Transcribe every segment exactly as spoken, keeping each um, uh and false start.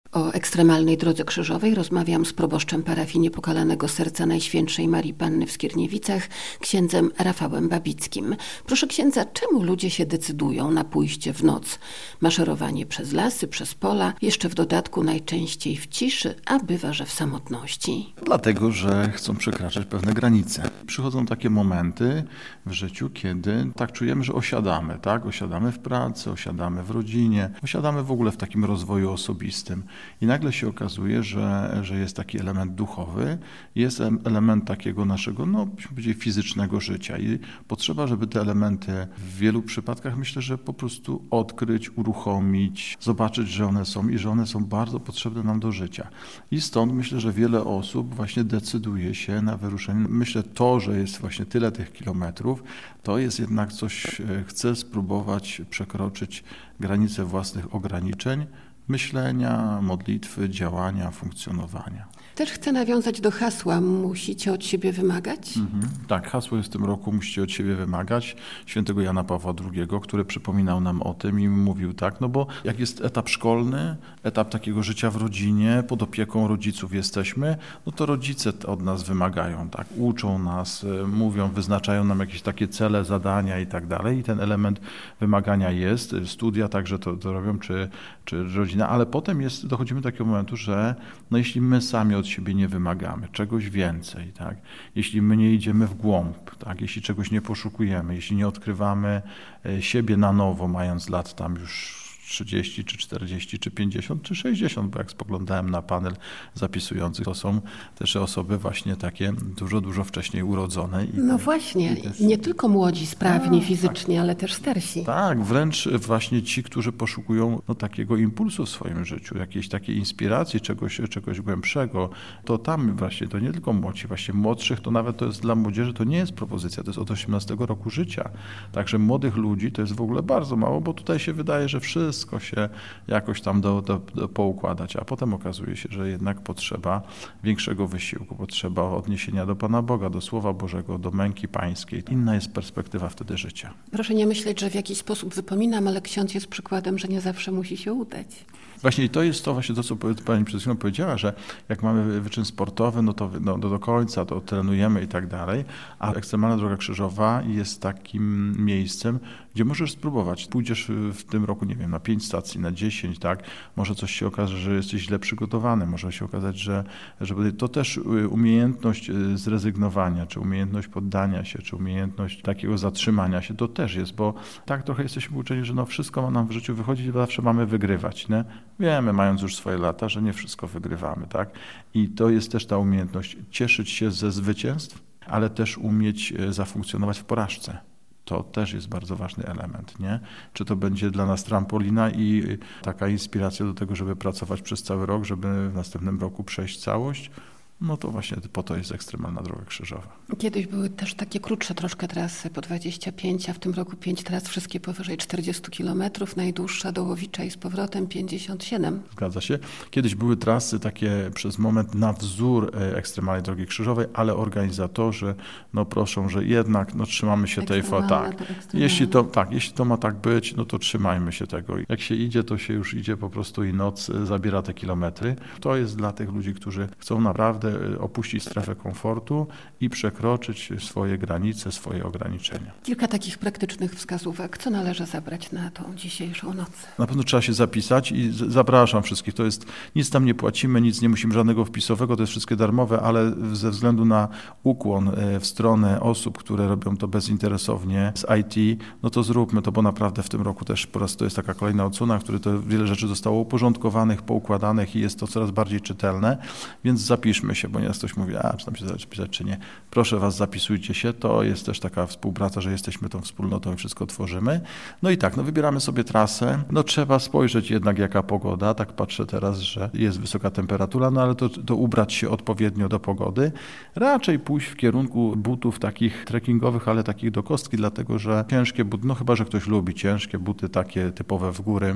O ekstremalnej drodze krzyżowej rozmawiam z proboszczem parafii Niepokalanego Serca Najświętszej Marii Panny w Skierniewicach, księdzem Rafałem Babickim. Proszę księdza, czemu ludzie się decydują na pójście w noc? Maszerowanie przez lasy, przez pola, jeszcze w dodatku najczęściej w ciszy, a bywa, że w samotności. Dlatego, że chcą przekraczać pewne granice. Przychodzą takie momenty w życiu, kiedy tak czujemy, że osiadamy, tak? Osiadamy w pracy, osiadamy w rodzinie, osiadamy w ogóle w takim rozwoju osobistym. I nagle się okazuje, że, że jest taki element duchowy, jest element takiego naszego, no, byśmy powiedzieli, fizycznego życia. I potrzeba, żeby te elementy w wielu przypadkach, myślę, że po prostu odkryć, uruchomić, zobaczyć, że one są i że one są bardzo potrzebne nam do życia. I stąd myślę, że wiele osób właśnie decyduje się na wyruszenie. Myślę, to, że jest właśnie tyle tych kilometrów, to jest jednak coś, chce spróbować przekroczyć granice własnych ograniczeń, myślenia, modlitwy, działania, funkcjonowania. Też chcę nawiązać do hasła musicie od siebie wymagać? Mhm. Tak, hasło jest w tym roku musicie od siebie wymagać świętego Jana Pawła drugiego, który przypominał nam o tym i mówił tak, no bo jak jest etap szkolny, etap takiego życia w rodzinie, pod opieką rodziców jesteśmy, no to rodzice od nas wymagają, tak, uczą nas, mówią, wyznaczają nam jakieś takie cele, zadania i tak dalej i ten element wymagania jest, studia także to, to robią, czy, czy rodzina, ale potem jest, dochodzimy do takiego momentu, że no jeśli my sami od siebie nie wymagamy, czegoś więcej, tak? Jeśli my nie idziemy w głąb, tak? Jeśli czegoś nie poszukujemy, jeśli nie odkrywamy siebie na nowo, mając lat tam już trzydzieści, czy czterdzieści, czy pięćdziesiąt, czy sześćdziesiąt, bo jak spoglądałem na panel zapisujących, to są też osoby właśnie takie dużo, dużo wcześniej urodzone. I no te, właśnie, też... nie tylko młodzi, sprawni A, fizycznie, tak. ale też starsi. Tak, wręcz właśnie ci, którzy poszukują no, takiego impulsu w swoim życiu, jakiejś takiej inspiracji, czegoś, czegoś głębszego, to tam właśnie, to nie tylko młodzi, właśnie młodszych, to nawet to jest dla młodzieży, to nie jest propozycja, to jest od osiemnastego roku życia. Także młodych ludzi to jest w ogóle bardzo mało, bo tutaj się wydaje, że wszyscy wszystko się jakoś tam do, do, do poukładać, a potem okazuje się, że jednak potrzeba większego wysiłku, potrzeba odniesienia do Pana Boga, do Słowa Bożego, do męki pańskiej. Inna jest perspektywa wtedy życia. Proszę nie myśleć, że w jakiś sposób wypominam, ale ksiądz jest przykładem, że nie zawsze musi się udać. Właśnie i to jest to właśnie to, co pani przed chwilą powiedziała, że jak mamy wyczyn sportowy, no to no, do końca to trenujemy i tak dalej, a ekstremalna droga krzyżowa jest takim miejscem, gdzie możesz spróbować. Pójdziesz w tym roku, nie wiem, na pięć stacji, na dziesięć, tak? Może coś się okaże, że jesteś źle przygotowany, może się okazać, że, że to też umiejętność zrezygnowania, czy umiejętność poddania się, czy umiejętność takiego zatrzymania się, to też jest, bo tak trochę jesteśmy uczeni, że no wszystko ma nam w życiu wychodzić, bo zawsze mamy wygrywać, nie? Wiemy, mając już swoje lata, że nie wszystko wygrywamy, tak? I to jest też ta umiejętność cieszyć się ze zwycięstw, ale też umieć zafunkcjonować w porażce. To też jest bardzo ważny element, nie? Czy to będzie dla nas trampolina i taka inspiracja do tego, żeby pracować przez cały rok, żeby w następnym roku przejść całość? No to właśnie po to jest ekstremalna droga krzyżowa. Kiedyś były też takie krótsze troszkę trasy, po dwadzieścia pięć, a w tym roku pięć tras, wszystkie powyżej czterdzieści kilometrów, najdłuższa do Łowicza i z powrotem pięćdziesiąt siedem. Zgadza się. Kiedyś były trasy takie przez moment na wzór ekstremalnej drogi krzyżowej, ale organizatorzy no proszą, że jednak no trzymamy się tej formy. Tak. Jeśli to, tak, jeśli to ma tak być, no to trzymajmy się tego. Jak się idzie, to się już idzie po prostu i noc zabiera te kilometry. To jest dla tych ludzi, którzy chcą naprawdę opuścić strefę komfortu i przekroczyć swoje granice, swoje ograniczenia. Kilka takich praktycznych wskazówek. Co należy zabrać na tą dzisiejszą noc? Na pewno trzeba się zapisać i zapraszam wszystkich. To jest, nic tam nie płacimy, nic nie musimy żadnego wpisowego, to jest wszystkie darmowe, ale ze względu na ukłon w stronę osób, które robią to bezinteresownie z I T, no to zróbmy to, bo naprawdę w tym roku też po raz to jest taka kolejna odsłona, w której to wiele rzeczy zostało uporządkowanych, poukładanych i jest to coraz bardziej czytelne, więc zapiszmy się, bo nieraz ktoś mówi, a czy tam się zapisać, czy nie. Proszę was, zapisujcie się. To jest też taka współpraca, że jesteśmy tą wspólnotą i wszystko tworzymy. No i tak, no wybieramy sobie trasę. No trzeba spojrzeć jednak jaka pogoda. Tak patrzę teraz, że jest wysoka temperatura, no ale to, to ubrać się odpowiednio do pogody. Raczej pójść w kierunku butów takich trekkingowych, ale takich do kostki, dlatego że ciężkie buty, no chyba, że ktoś lubi ciężkie buty takie typowe w góry,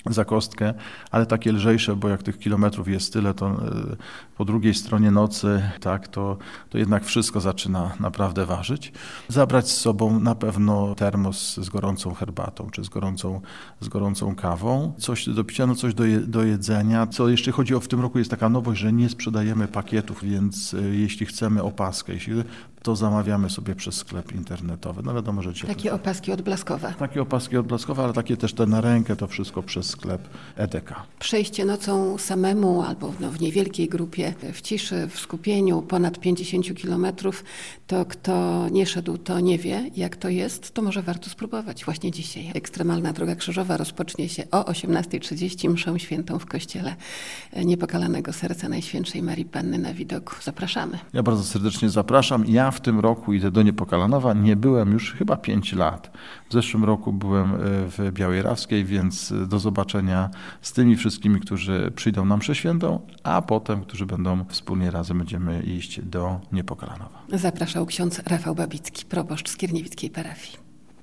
za kostkę, ale takie lżejsze, bo jak tych kilometrów jest tyle, to po drugiej stronie nocy, tak, to, to jednak wszystko zaczyna naprawdę ważyć. Zabrać z sobą na pewno termos z gorącą herbatą, czy z gorącą, z gorącą kawą, coś do picia, no coś do, je, do jedzenia. Co jeszcze chodzi o w tym roku, jest taka nowość, że nie sprzedajemy pakietów, więc jeśli chcemy opaskę, jeśli to zamawiamy sobie przez sklep internetowy. No wiadomo, że takie opaski odblaskowe. Takie opaski odblaskowe, ale takie też te na rękę, to wszystko przez sklep E D K. Przejście nocą samemu albo no, w niewielkiej grupie, w ciszy, w skupieniu ponad pięćdziesiąt kilometrów, to kto nie szedł, to nie wie, jak to jest, to może warto spróbować właśnie dzisiaj. Ekstremalna Droga Krzyżowa rozpocznie się o osiemnasta trzydzieści mszą świętą w kościele Niepokalanego Serca Najświętszej Marii Panny na widoku. Zapraszamy. Ja bardzo serdecznie zapraszam. Ja w tym roku idę do Niepokalanowa. Nie byłem już chyba pięć lat. W zeszłym roku byłem w Białej-Rawskiej, więc do zobaczenia z tymi wszystkimi, którzy przyjdą na mszę świętą, a potem, którzy będą wspólnie razem, będziemy iść do Niepokalanowa. Zapraszał ksiądz Rafał Babicki, proboszcz Skierniewickiej parafii.